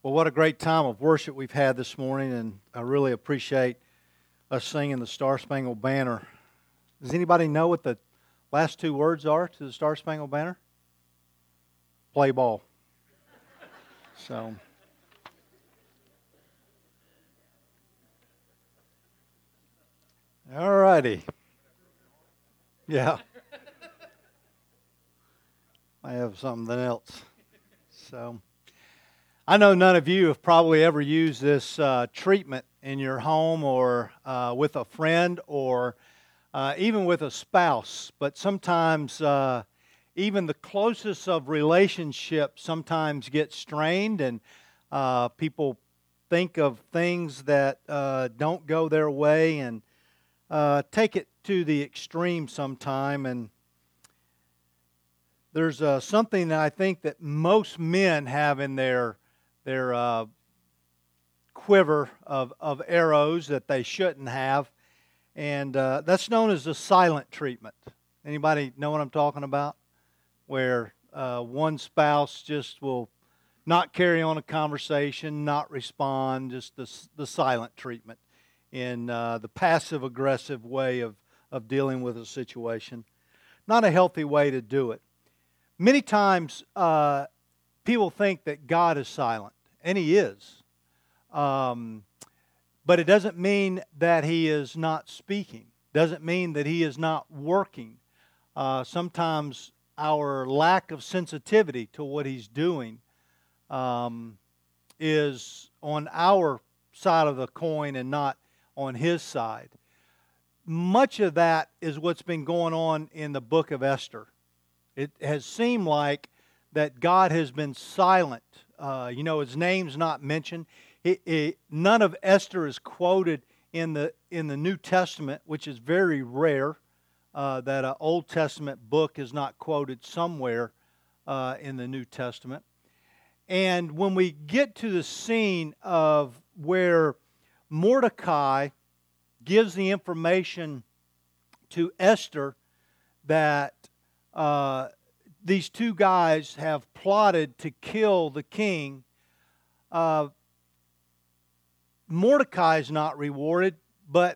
Well, what a great time of worship we've had this morning, and I really appreciate us singing the Star Spangled Banner. Does anybody know what the last two words are to the Star Spangled Banner? Play ball. So, all righty. Yeah. I have something else. So, I know none of you have probably ever used this treatment in your home or with a friend or even with a spouse, but sometimes even the closest of relationships sometimes get strained, and people think of things that don't go their way and take it to the extreme sometime. And there's something that I think that most men have in their quiver of arrows that they shouldn't have, and that's known as the silent treatment. Anybody know what I'm talking about? Where one spouse just will not carry on a conversation, not respond, just the silent treatment in the passive-aggressive way of dealing with a situation. Not a healthy way to do it. Many times people think that God is silent, and He is. But it doesn't mean that He is not speaking. Doesn't mean that He is not working. Sometimes our lack of sensitivity to what He's doing is on our side of the coin and not on His side. Much of that is what's been going on in the book of Esther. It has seemed like that God has been silent. His name's not mentioned. None of Esther is quoted in the New Testament, which is very rare. That an Old Testament book is not quoted somewhere in the New Testament. And when we get to the scene of where Mordecai gives the information to Esther that these two guys have plotted to kill the king, Mordecai is not rewarded, but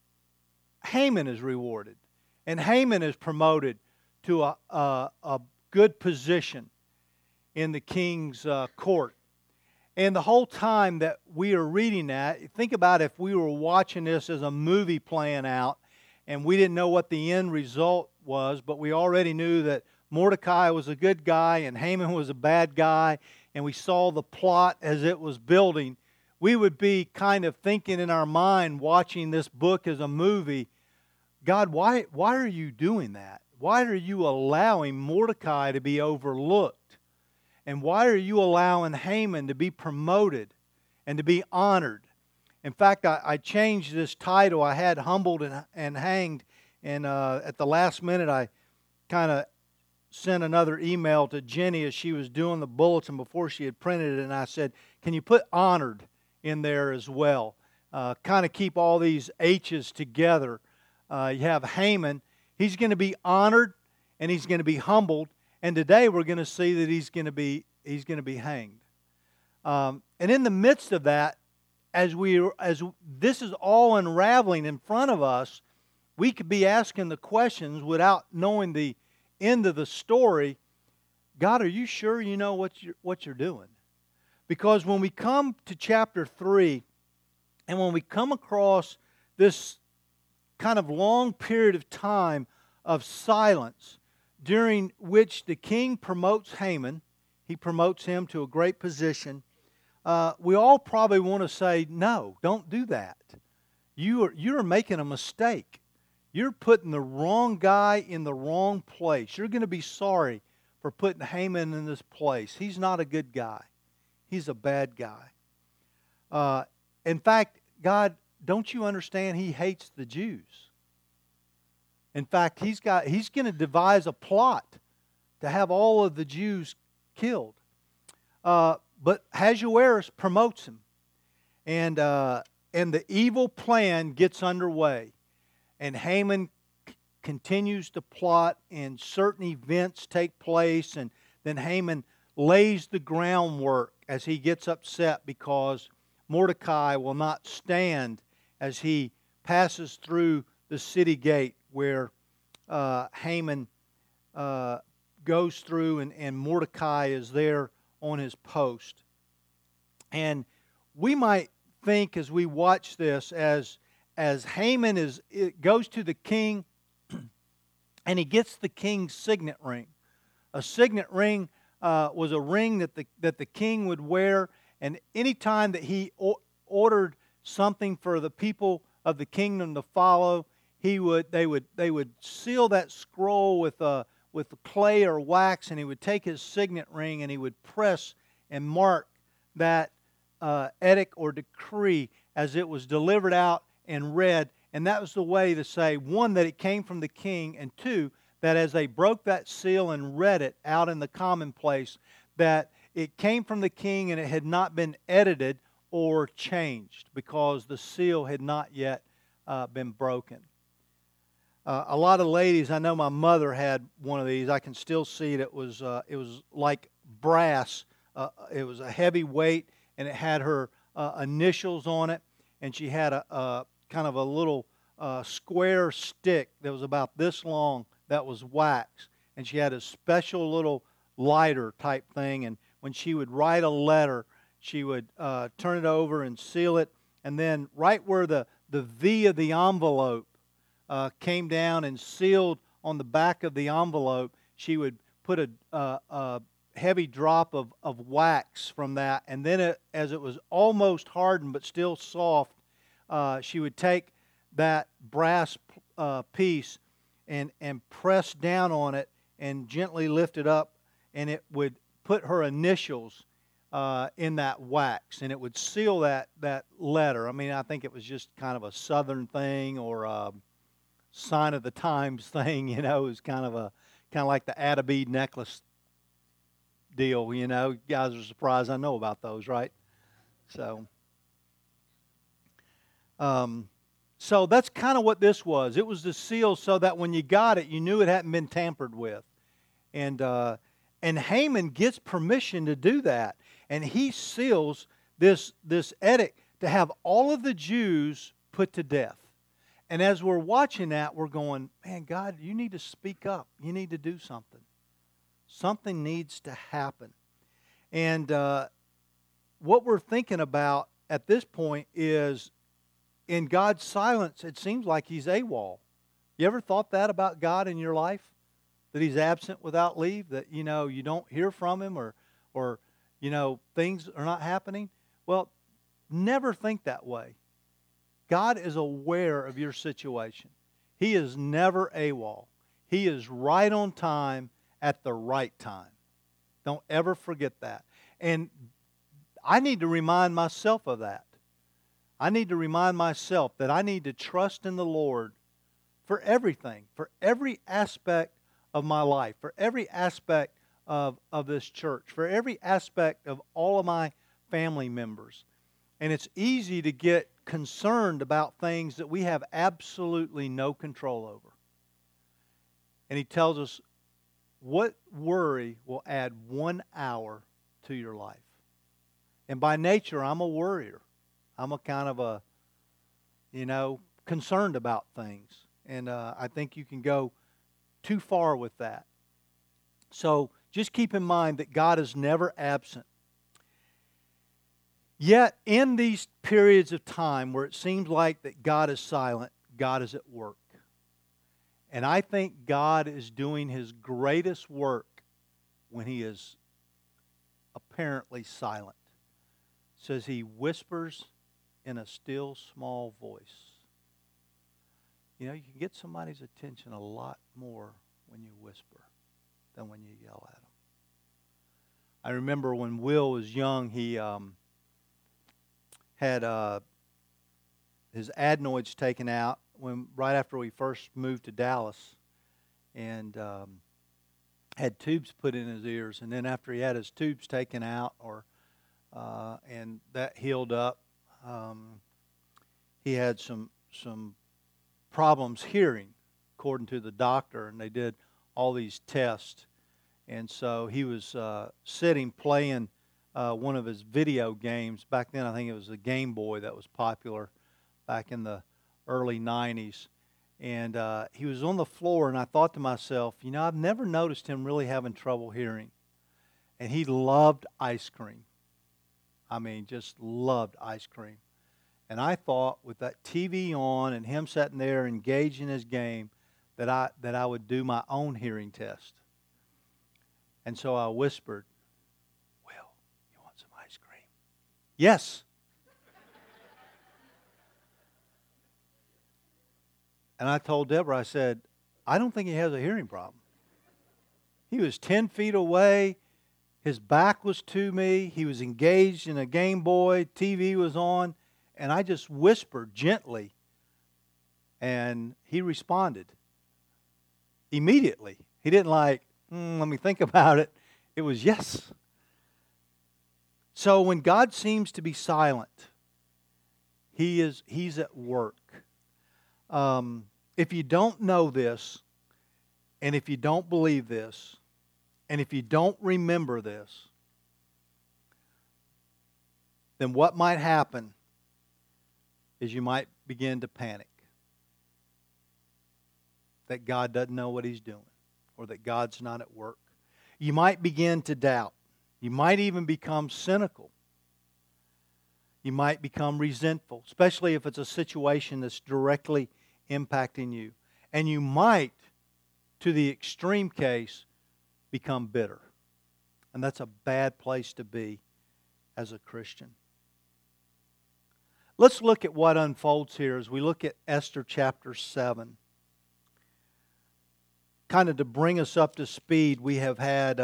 Haman is rewarded. And Haman is promoted to a good position in the king's court. And the whole time that we are reading that, think about if we were watching this as a movie playing out and we didn't know what the end result was, but we already knew that Mordecai was a good guy and Haman was a bad guy, and we saw the plot as it was building, we would be kind of thinking in our mind, watching this book as a movie, God, why are you doing that? Why are you allowing Mordecai to be overlooked? And why are you allowing Haman to be promoted and to be honored? In fact, I changed this title. I had humbled and hanged, and at the last minute I kind of sent another email to Jenny as she was doing the bulletin before she had printed it, and I said, can you put honored in there as well? Kind of keep all these H's together. You have Haman. He's going to be honored and he's going to be humbled. And today we're going to see that he's going to be hanged. And in the midst of that, as this is all unraveling in front of us, we could be asking the questions without knowing the end of the story. God, are you sure you know what you're doing? Because when we come to chapter 3, and when we come across this kind of long period of time of silence, during which the king promotes Haman, he promotes him to a great position, we all probably want to say, no, don't do that. You're making a mistake. You're putting the wrong guy in the wrong place. You're going to be sorry for putting Haman in this place. He's not a good guy. He's a bad guy. In fact, God, don't you understand He hates the Jews? In fact, He's going to devise a plot to have all of the Jews killed. But Ahasuerus promotes him. And the evil plan gets underway. And Haman continues to plot, and certain events take place, and then Haman lays the groundwork as he gets upset because Mordecai will not stand as he passes through the city gate where Haman goes through, and Mordecai is there on his post. And we might think as we watch this, as Haman goes to the king and he gets the king's signet ring. A signet ring was a ring that the king would wear, and any time that he ordered something for the people of the kingdom to follow, they would seal that scroll with clay or wax, and he would take his signet ring and he would press and mark that edict or decree as it was delivered out and read. And that was the way to say, one, that it came from the king, and two, that as they broke that seal and read it out in the commonplace, that it came from the king and it had not been edited or changed because the seal had not yet been broken. A lot of ladies, I know my mother had one of these. I can still see it. It was like brass. It was a heavy weight, and it had her initials on it, and she had a kind of a little square stick that was about this long that was wax, and she had a special little lighter type thing, and when she would write a letter, she would turn it over and seal it, and then right where the V of the envelope came down and sealed on the back of the envelope, she would put a heavy drop of wax from that, and then as it was almost hardened but still soft, she would take that brass piece and press down on it and gently lift it up, and it would put her initials in that wax, and it would seal that letter. I mean, I think it was just kind of a Southern thing or a sign of the times thing. It was kind of like the Add a Bead necklace deal. You guys are surprised I know about those, right? So that's kind of what this was. It was the seal so that when you got it, you knew it hadn't been tampered with. And Haman gets permission to do that. And he seals this edict to have all of the Jews put to death. And as we're watching that, we're going, man, God, you need to speak up. You need to do something. Something needs to happen. And what we're thinking about at this point is, in God's silence, it seems like He's AWOL. You ever thought that about God in your life? That He's absent without leave? That, you don't hear from Him or things are not happening? Well, never think that way. God is aware of your situation. He is never AWOL. He is right on time at the right time. Don't ever forget that. And I need to remind myself of that. I need to remind myself that I need to trust in the Lord for everything, for every aspect of my life, for every aspect of this church, for every aspect of all of my family members. And it's easy to get concerned about things that we have absolutely no control over. And He tells us, what worry will add 1 hour to your life? And by nature, I'm a worrier. I'm a kind of a, concerned about things. And I think you can go too far with that. So just keep in mind that God is never absent. Yet in these periods of time where it seems like that God is silent, God is at work. And I think God is doing His greatest work when He is apparently silent. It says He whispers in a still small voice. You can get somebody's attention a lot more when you whisper than when you yell at them. I remember when Will was young, he had his adenoids taken out right after we first moved to Dallas, and had tubes put in his ears. And then after he had his tubes taken out, and that healed up, he had some problems hearing, according to the doctor, and they did all these tests. And so he was sitting playing one of his video games. Back then, I think it was a Game Boy that was popular back in the early 90s. And he was on the floor, and I thought to myself, I've never noticed him really having trouble hearing. And he loved ice cream. I mean, just loved ice cream. And I thought with that TV on and him sitting there engaged in his game that I would do my own hearing test. And so I whispered, "Will, you want some ice cream?" "Yes." And I told Deborah, I said, "I don't think he has a hearing problem." He was 10 feet away. His back was to me. He was engaged in a Game Boy. TV was on. And I just whispered gently. And he responded immediately. He didn't let me think about it. It was yes. So when God seems to be silent, He's at work. If you don't know this, and if you don't believe this, and if you don't remember this, then what might happen is you might begin to panic that God doesn't know what He's doing, or that God's not at work. You might begin to doubt. You might even become cynical. You might become resentful, especially if it's a situation that's directly impacting you. And you might, to the extreme case, become bitter. And that's a bad place to be as a Christian. Let's look at what unfolds here as we look at Esther chapter 7. Kind of to bring us up to speed, we have had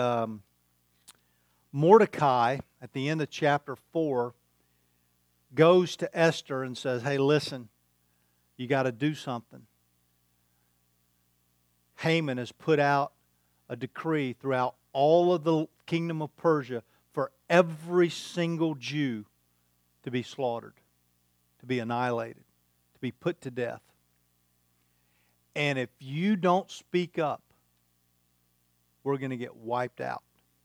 Mordecai at the end of chapter 4 goes to Esther and says, "Hey, listen, you got to do something." Haman has put out a decree throughout all of the kingdom of Persia for every single Jew to be slaughtered, to be annihilated, to be put to death. And if you don't speak up, we're going to get wiped out.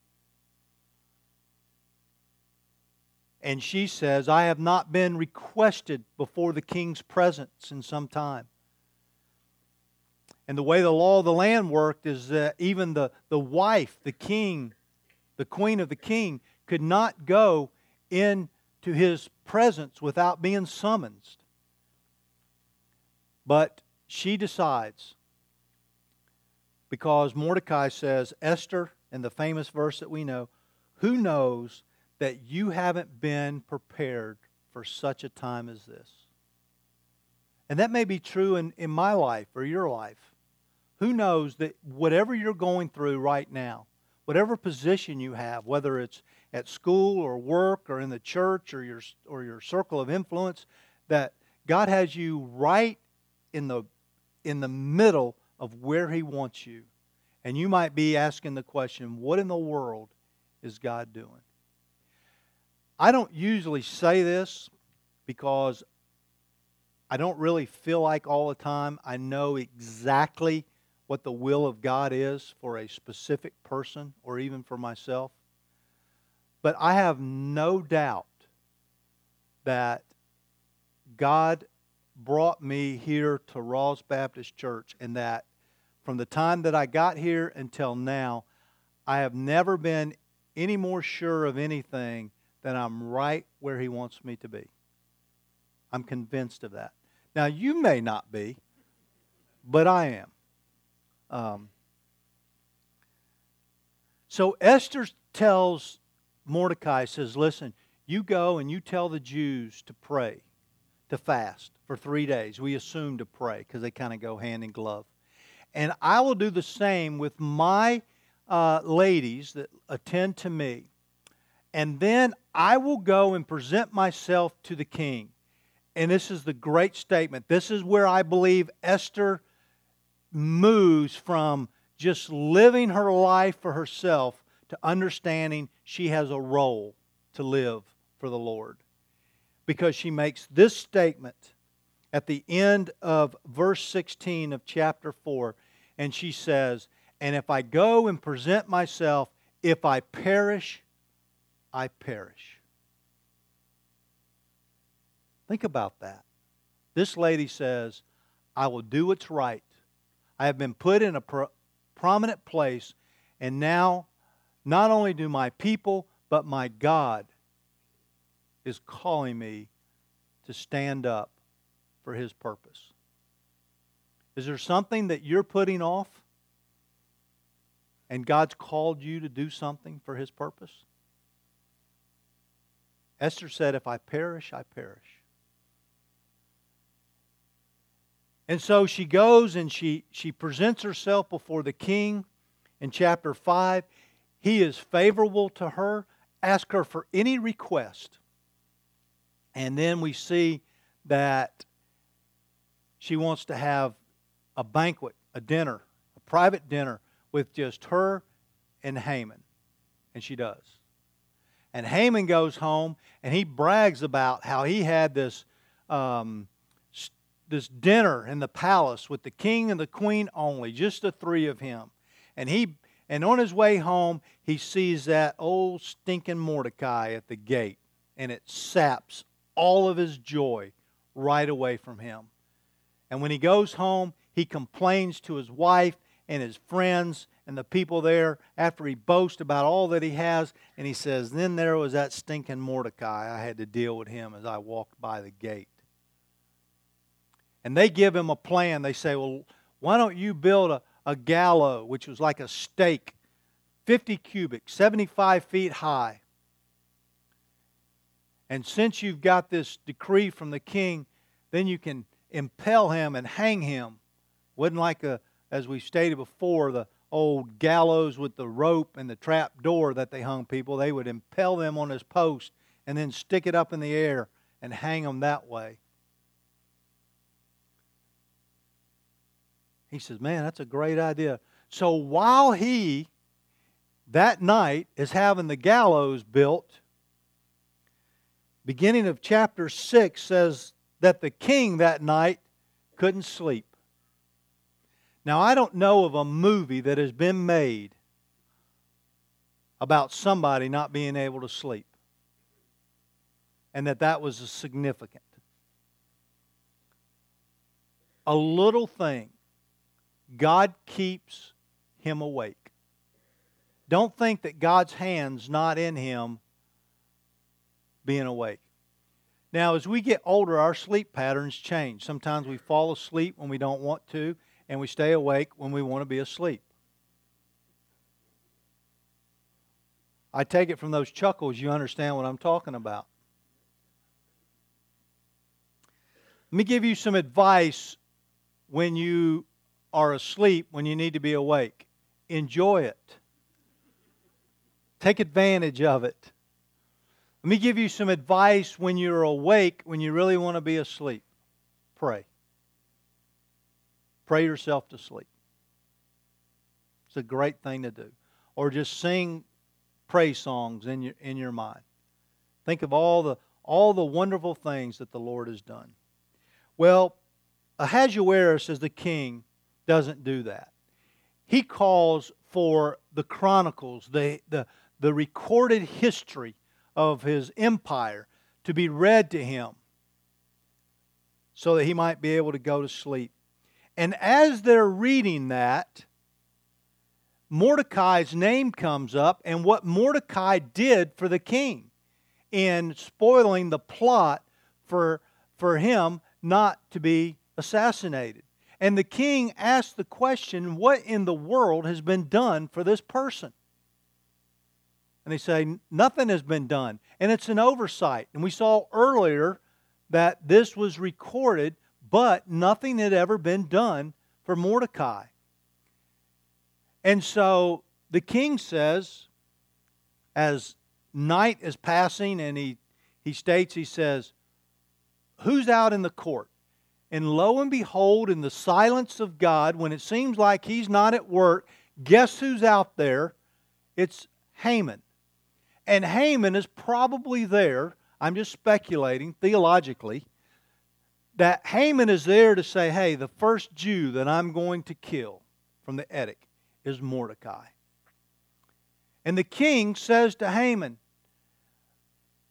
And she says, "I have not been requested before the king's presence in some time." And the way the law of the land worked is that even the wife, the king, the queen of the king, could not go into his presence without being summoned. But she decides, because Mordecai says, "Esther," in the famous verse that we know, "who knows that you haven't been prepared for such a time as this?" And that may be true in my life or your life. Who knows that whatever you're going through right now, whatever position you have, whether it's at school or work or in the church or your circle of influence, that God has you right in the middle of where He wants you. And you might be asking the question, what in the world is God doing? I don't usually say this because I don't really feel like all the time I know exactly what the will of God is for a specific person or even for myself. But I have no doubt that God brought me here to Rawls Baptist Church, and that from the time that I got here until now, I have never been any more sure of anything than I'm right where He wants me to be. I'm convinced of that. Now, you may not be, but I am. So Esther tells Mordecai, says, "Listen, you go and you tell the Jews to pray, to fast for 3 days." We assume to pray because they kind of go hand in glove. "And I will do the same with my ladies that attend to me. And then I will go and present myself to the king." And this is the great statement. This is where I believe Esther moves from just living her life for herself to understanding she has a role to live for the Lord. Because she makes this statement at the end of verse 16 of chapter 4. And she says, "And if I go and present myself, if I perish, I perish. Think about that. This lady says, I will do what's right. I have been put in a prominent place, and now not only do my people, but my God is calling me to stand up for His purpose. Is there something that you're putting off, and God's called you to do something for His purpose? Esther said, if I perish, I perish. And so she goes and she presents herself before the king in chapter 5. He is favorable to her. Ask her for any request. And then we see that she wants to have a banquet, a dinner, a private dinner with just her and Haman. And she does. And Haman goes home and he brags about how he had this dinner in the palace with the king and the queen only, just the three of him. And on his way home, he sees that old stinking Mordecai at the gate, and it saps all of his joy right away from him. And when he goes home, he complains to his wife and his friends and the people there after he boasts about all that he has, and he says, then there was that stinking Mordecai. I had to deal with him as I walked by the gate. And they give him a plan. They say, well, why don't you build a gallows, which was like a stake, 50 cubic, 75 feet high. And since you've got this decree from the king, then you can impale him and hang him. Wasn't like, as we stated before, the old gallows with the rope and the trap door that they hung people. They would impale them on his post and then stick it up in the air and hang them that way. He says, man, that's a great idea. So while he, that night, is having the gallows built, beginning of chapter 6 says that the king that night couldn't sleep. Now, I don't know of a movie that has been made about somebody not being able to sleep, and that was significant. A little thing, God keeps him awake. Don't think that God's hand's not in him being awake. Now, as we get older, our sleep patterns change. Sometimes we fall asleep when we don't want to, and we stay awake when we want to be asleep. I take it from those chuckles, you understand what I'm talking about. Let me give you some advice when you are asleep, when you need to be awake. Enjoy it. Take advantage of it. Let me give you some advice when you're awake, when you really want to be asleep. Pray. Pray yourself to sleep. It's a great thing to do. Or just sing praise songs in your mind. Think of all the wonderful things that the Lord has done. Well, Ahasuerus, as the king, doesn't do that. He calls for the chronicles, the recorded history of his empire to be read to him so that he might be able to go to sleep. And as they're reading that, Mordecai's name comes up and what Mordecai did for the king in spoiling the plot for him not to be assassinated. And the king asked the question, what in the world has been done for this person? And they say, nothing has been done. And it's an oversight. And we saw earlier that this was recorded, but nothing had ever been done for Mordecai. And so the king says, as night is passing, and he states, he says, who's out in the court? And lo and behold, in the silence of God, when it seems like he's not at work, guess who's out there? It's Haman. And Haman is probably there, I'm just speculating theologically, that Haman is there to say, hey, the first Jew that I'm going to kill from the edict is Mordecai. And the king says to Haman,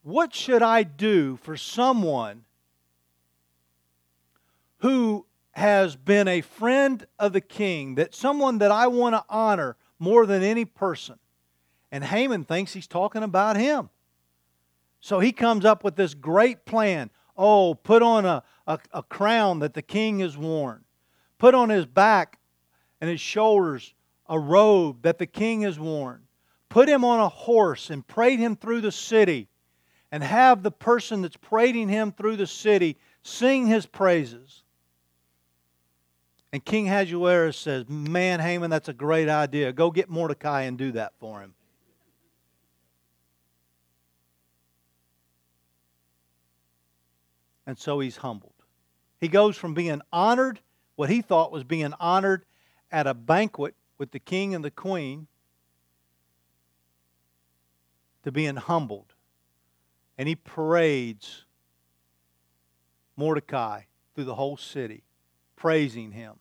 what should I do for someone who has been a friend of the king, that someone that I want to honor more than any person? And Haman thinks he's talking about him. So he comes up with this great plan. Oh, put on a crown that the king has worn. Put on his back and his shoulders a robe that the king has worn. Put him on a horse and parade him through the city. And have the person that's parading him through the city sing his praises. And King Ahasuerus says, man, Haman, that's a great idea. Go get Mordecai and do that for him. And so he's humbled. He goes from being honored, what he thought was being honored at a banquet with the king and the queen, to being humbled. And he parades Mordecai through the whole city, praising him.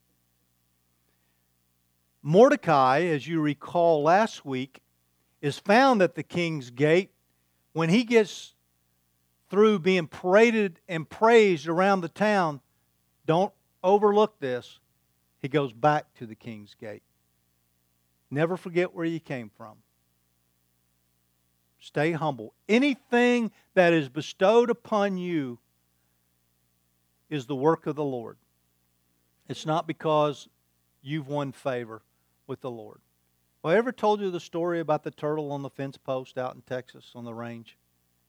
Mordecai, as you recall last week, is found at the king's gate. When he gets through being paraded and praised around the town, don't overlook this, he goes back to the king's gate. Never forget where you came from. Stay humble. Anything that is bestowed upon you is the work of the Lord. It's not because you've won favor with the Lord. Well, I ever told you the story about the turtle on the fence post out in Texas on the range?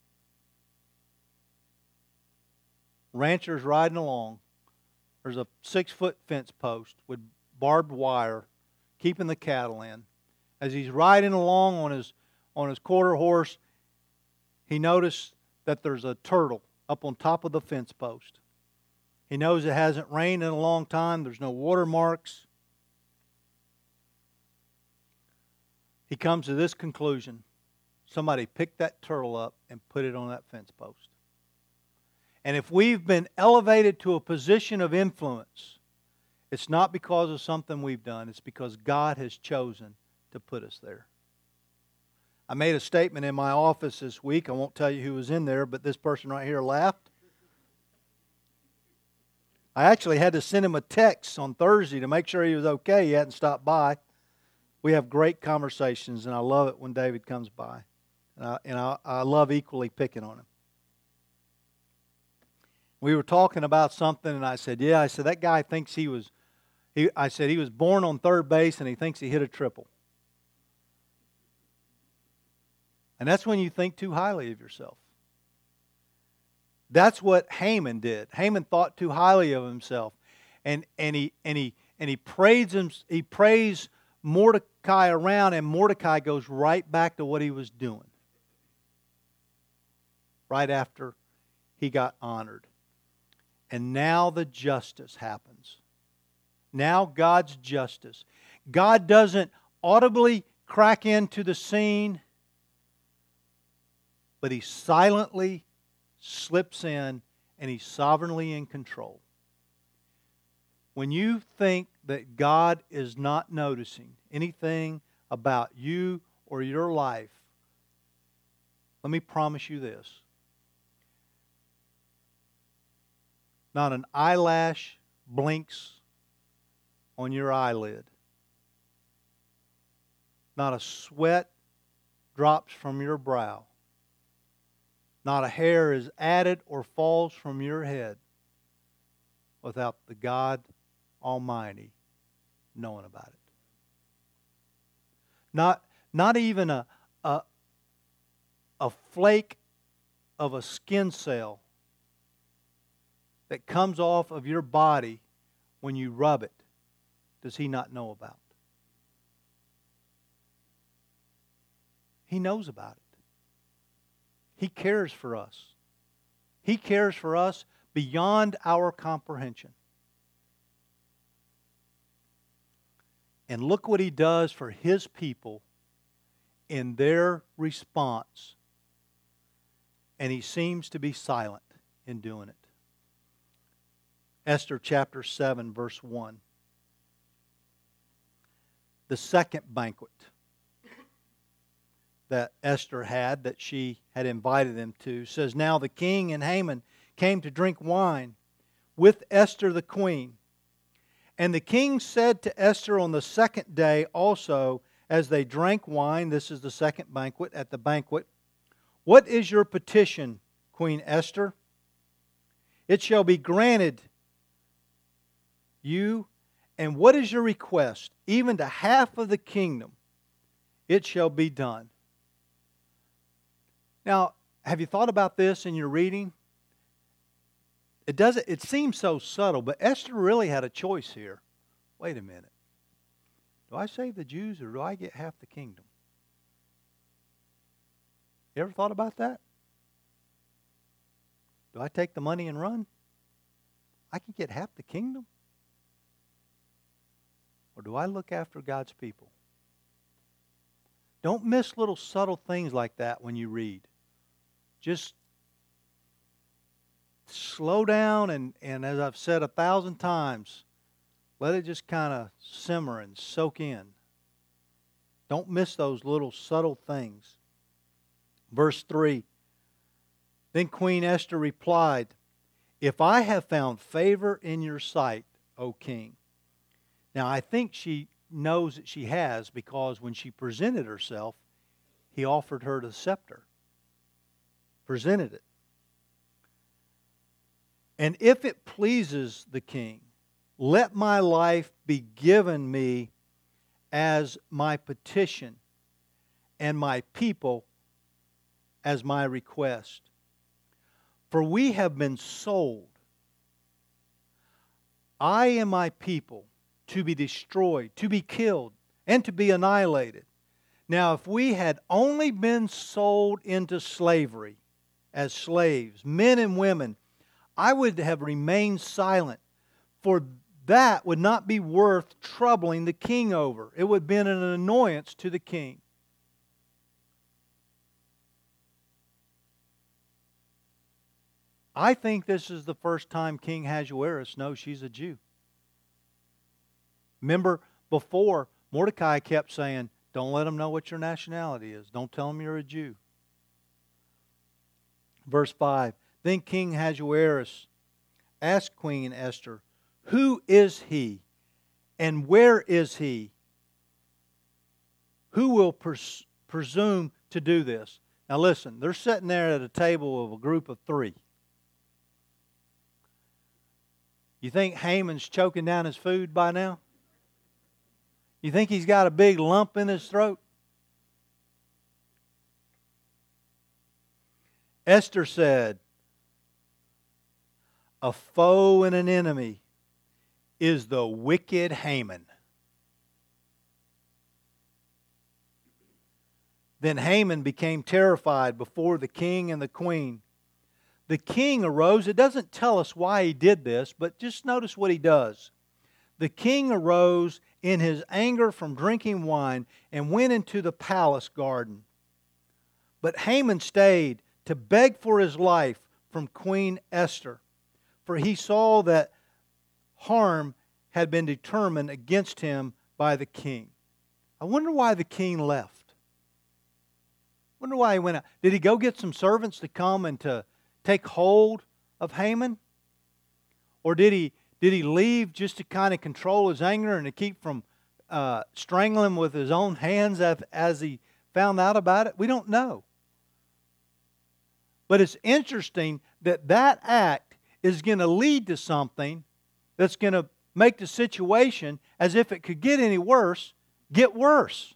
Ranchers riding along. There's a 6-foot fence post with barbed wire keeping the cattle in. As he's riding along on his quarter horse, he noticed that there's a turtle up on top of the fence post. He knows it hasn't rained in a long time. There's no watermarks. He comes to this conclusion. Somebody picked that turtle up and put it on that fence post. And if we've been elevated to a position of influence, it's not because of something we've done. It's because God has chosen to put us there. I made a statement in my office this week. I won't tell you who was in there, but this person right here laughed. I actually had to send him a text on Thursday to make sure he was okay. He hadn't stopped by. We have great conversations, and I love it when David comes by. And I love equally picking on him. We were talking about something, and I said, that guy thinks he was born on third base, and he thinks he hit a triple. And that's when you think too highly of yourself. That's what Haman did. Haman thought too highly of himself. And he praised Mordecai around, and Mordecai goes right back to what he was doing. Right after he got honored. And now the justice happens. Now God's justice. God doesn't audibly crack into the scene, but He silently slips in, and He's sovereignly in control. When you think that God is not noticing anything about you or your life, let me promise you this. Not an eyelash blinks on your eyelid. Not a sweat drops from your brow. Not a hair is added or falls from your head without the God Almighty knowing about it. Not even a flake of a skin cell that comes off of your body when you rub it does He not know about. He knows about it. He cares for us. He cares for us beyond our comprehension. And look what He does for His people in their response. And He seems to be silent in doing it. Esther chapter 7, verse 1. The second banquet. that Esther had that she had invited them to. It says, "Now the king and Haman came to drink wine with Esther the queen. And the king said to Esther on the second day also, as they drank wine," this is the second banquet, at the banquet, "What is your petition, Queen Esther? It shall be granted you. And what is your request? Even to half of the kingdom, it shall be done." Now, have you thought about this in your reading? It seems so subtle, but Esther really had a choice here. Wait a minute. Do I save the Jews or do I get half the kingdom? You ever thought about that? Do I take the money and run? I can get half the kingdom? Or do I look after God's people? Don't miss little subtle things like that when you read. Just slow down and as I've said 1,000 times, let it just kind of simmer and soak in. Don't miss those little subtle things. Verse 3, "Then Queen Esther replied, 'If I have found favor in your sight, O king.'" Now I think she knows that she has, because when she presented herself, he offered her the scepter. Presented it. "And if it pleases the king, let my life be given me as my petition, and my people as my request. For we have been sold, I and my people, to be destroyed, to be killed, and to be annihilated. Now if we had only been sold into slavery as slaves, men and women, I would have remained silent, for that would not be worth troubling the king over. It would have been an annoyance to the king." I think this is the first time King Ahasuerus knows she's a Jew. Remember, before, Mordecai kept saying, "Don't let them know what your nationality is. Don't tell them you're a Jew." Verse 5, "Then King Ahasuerus asked Queen Esther, 'Who is he, and where is he? Who will presume to do this?'" Now listen, they're sitting there at a table of a group of 3. You think Haman's choking down his food by now? You think he's got a big lump in his throat? Esther said, "A foe and an enemy is the wicked Haman." Then Haman became terrified before the king and the queen. The king arose. It doesn't tell us why he did this, but just notice what he does. The king arose in his anger from drinking wine and went into the palace garden. But Haman stayed to beg for his life from Queen Esther, for he saw that harm had been determined against him by the king. I wonder why the king left. I wonder why he went out. Did he go get some servants to come and to take hold of Haman? Or did he leave just to kind of control his anger and to keep from strangling him with his own hands as he found out about it? We don't know. But it's interesting that that act is going to lead to something that's going to make the situation, as if it could get any worse, get worse.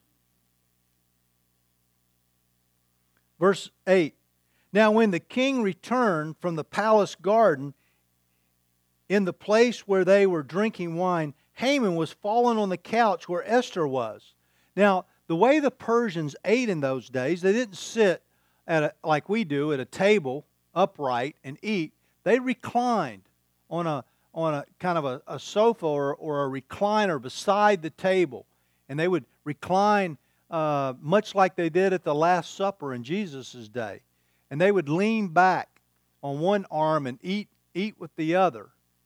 Verse 8. "Now when the king returned from the palace garden, in the place where they were drinking wine, Haman was fallen on the couch where Esther was." Now, the way the Persians ate in those days, they didn't sit like we do at a table upright and eat. They reclined on a kind of a sofa or a recliner beside the table, and they would recline much like they did at the Last Supper in Jesus' day. And they would lean back on one arm and eat with the other.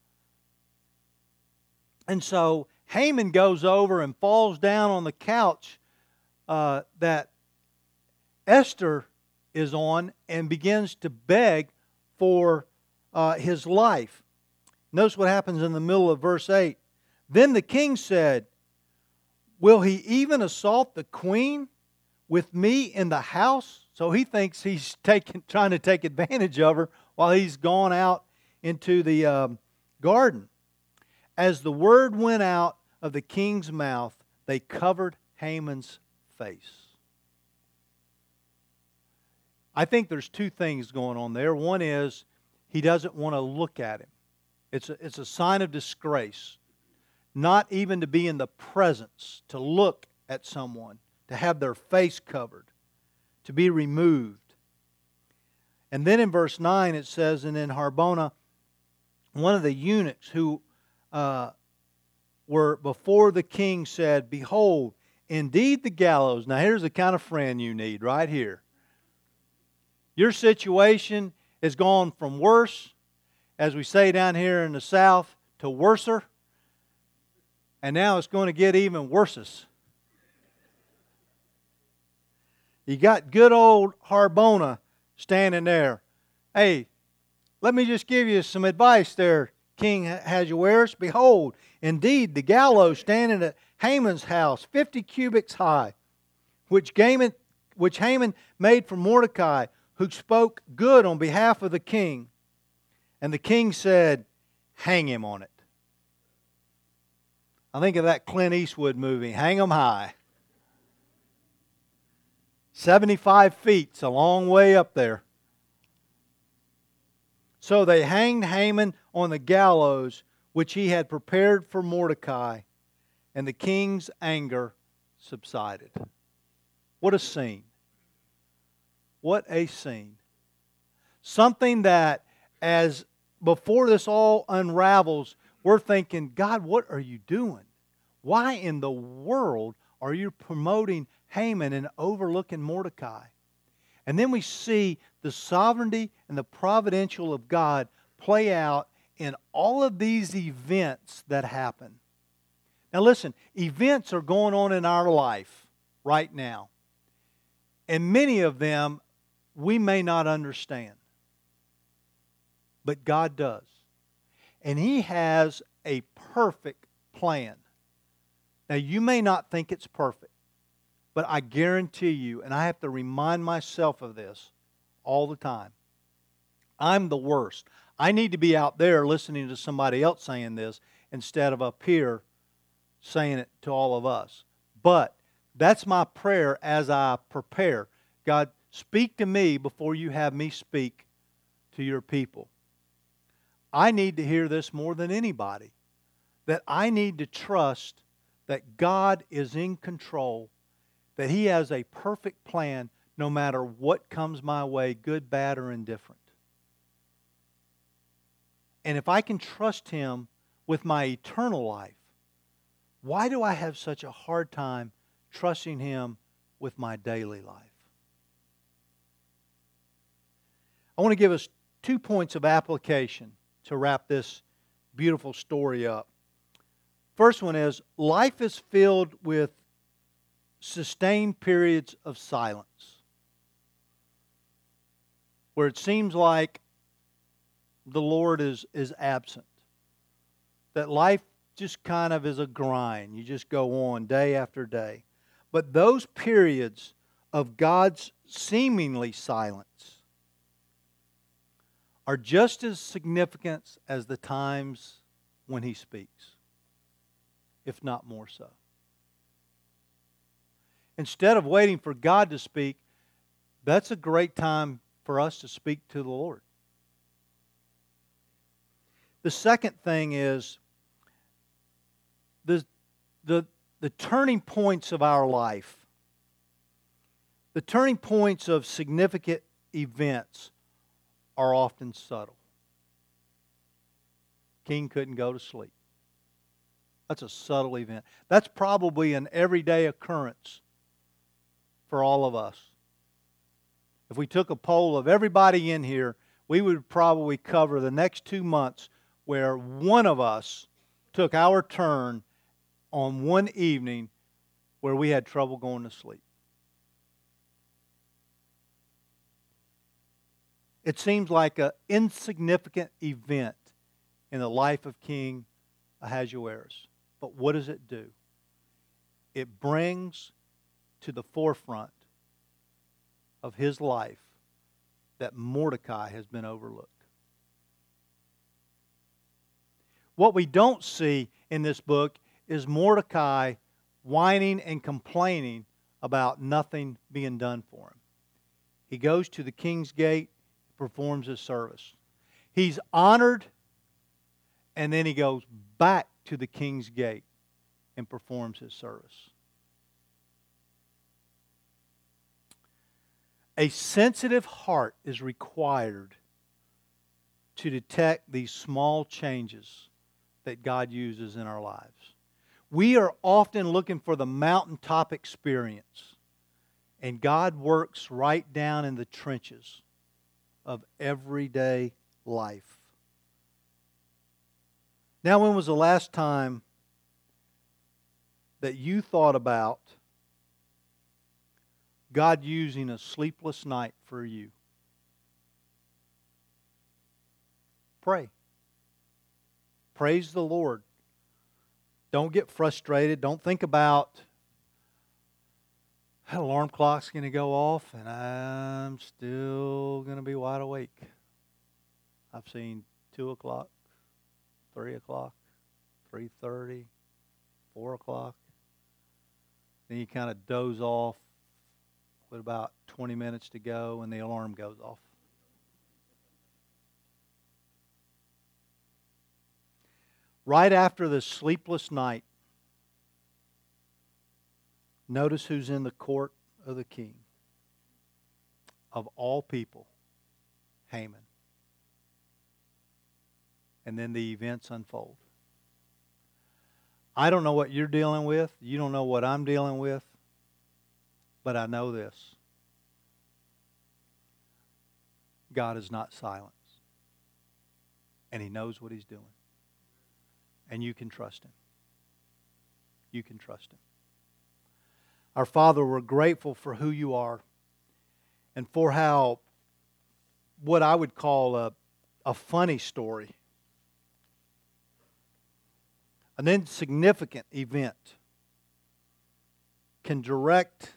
And so Haman goes over and falls down on the couch that Esther is on and begins to beg for his life. Notice what happens in the middle of verse 8. Then the king said, will he even assault the queen with me in the house? So he thinks he's trying to take advantage of her while he's gone out into the garden. As the word went out of the king's mouth, they covered Haman's face. I think there's two things going on there. One is he doesn't want to look at him. It's a sign of disgrace. Not even to be in the presence, to look at someone, to have their face covered, to be removed. And then in verse 9 it says, and then Harbona, one of the eunuchs who were before the king said, behold, indeed the gallows. Now here's the kind of friend you need right here. Your situation has gone from worse, as we say down here in the South, to worser. And now it's going to get even worse. You got good old Harbona standing there. Hey, let me just give you some advice there, King Ahasuerus. Behold, indeed, the gallows standing at Haman's house, 50 cubits high, which Haman made for Mordecai, who spoke good on behalf of the king. And the king said, hang him on it. I think of that Clint Eastwood movie, Hang 'em High. 75 feet, it's a long way up there. So they hanged Haman on the gallows, which he had prepared for Mordecai, and the king's anger subsided. What a scene. What a scene. Something that, as before this all unravels, we're thinking, God, what are you doing? Why in the world are you promoting Haman and overlooking Mordecai? And then we see the sovereignty and the providential of God play out in all of these events that happen. Now listen, events are going on in our life right now. And many of them we may not understand. But God does. And He has a perfect plan. Now, you may not think it's perfect, but I guarantee you, and I have to remind myself of this all the time, I'm the worst. I need to be out there listening to somebody else saying this instead of up here saying it to all of us. But that's my prayer as I prepare. God, speak to me before you have me speak to your people. I need to hear this more than anybody. That I need to trust that God is in control. That He has a perfect plan no matter what comes my way, good, bad, or indifferent. And if I can trust Him with my eternal life, why do I have such a hard time trusting Him with my daily life? I want to give us 2 points of application to wrap this beautiful story up. First one is, life is filled with sustained periods of silence, where it seems like the Lord is absent. That life just kind of is a grind. You just go on day after day. But those periods of God's seemingly silence are just as significant as the times when He speaks, if not more so. Instead of waiting for God to speak, that's a great time for us to speak to the Lord. The second thing is the turning points of our life. The turning points of significant events are often subtle. King couldn't go to sleep. That's a subtle event. That's probably an everyday occurrence for all of us. If we took a poll of everybody in here, we would probably cover the next 2 months where one of us took our turn on one evening where we had trouble going to sleep. It seems like an insignificant event in the life of King Ahasuerus. But what does it do? It brings to the forefront of his life that Mordecai has been overlooked. What we don't see in this book is Mordecai whining and complaining about nothing being done for him. He goes to the king's gate, performs his service. He's honored, and then he goes back to the king's gate and performs his service. A sensitive heart is required to detect these small changes that God uses in our lives. We are often looking for the mountaintop experience, and God works right down in the trenches of everyday life. Now, when was the last time that you thought about God using a sleepless night for you? Pray. Praise the Lord. Don't get frustrated. Don't think about that alarm clock's going to go off and I'm still going to be wide awake. I've seen 2 o'clock, 3 o'clock, 3:30, 4 o'clock. Then you kind of doze off with about 20 minutes to go and the alarm goes off. Right after the sleepless night, notice who's in the court of the king. Of all people, Haman. And then the events unfold. I don't know what you're dealing with. You don't know what I'm dealing with. But I know this. God is not silent. And He knows what He's doing. And you can trust Him. You can trust Him. Our Father, we're grateful for who You are and for how, what I would call a funny story, an insignificant event, can direct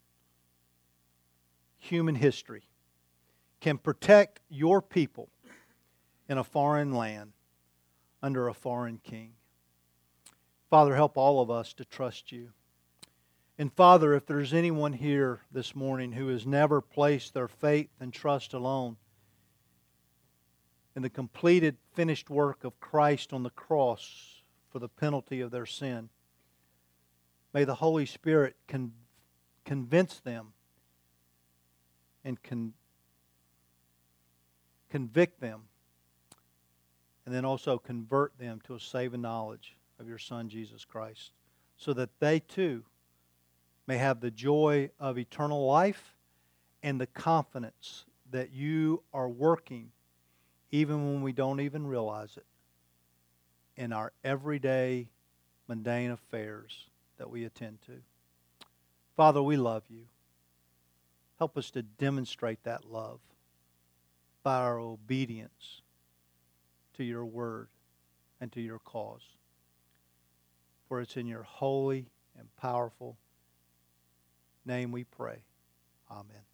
human history, can protect Your people in a foreign land under a foreign king. Father, help all of us to trust You. And Father, if there's anyone here this morning who has never placed their faith and trust alone in the completed, finished work of Christ on the cross for the penalty of their sin, may the Holy Spirit convince them and convict them, and then also convert them to a saving knowledge of Your Son, Jesus Christ, so that they too may have the joy of eternal life and the confidence that You are working, even when we don't even realize it, in our everyday, mundane affairs that we attend to. Father, we love You. Help us to demonstrate that love by our obedience to Your word and to Your cause. For it's in Your holy and powerful name we pray. Amen.